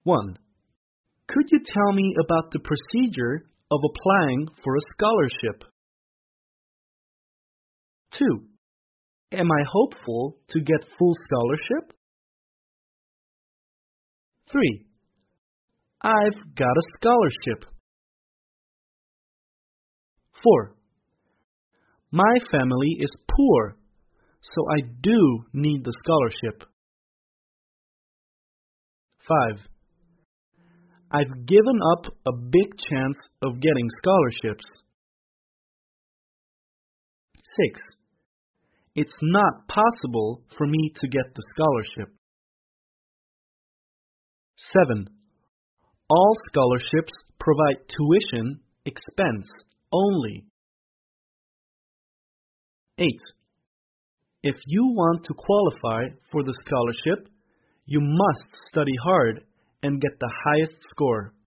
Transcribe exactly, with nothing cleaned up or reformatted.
one. Could you tell me about the procedure of applying for a scholarship? two. Am I hopeful to get full scholarship? three. I've got a scholarship. four. My family is poor, so I do need the scholarship. five. I've given up a big chance of getting scholarships. six. It's not possible for me to get the scholarship. seven. All scholarships provide tuition expense only. eight. If you want to qualify for the scholarship, you must study hard and get the highest score.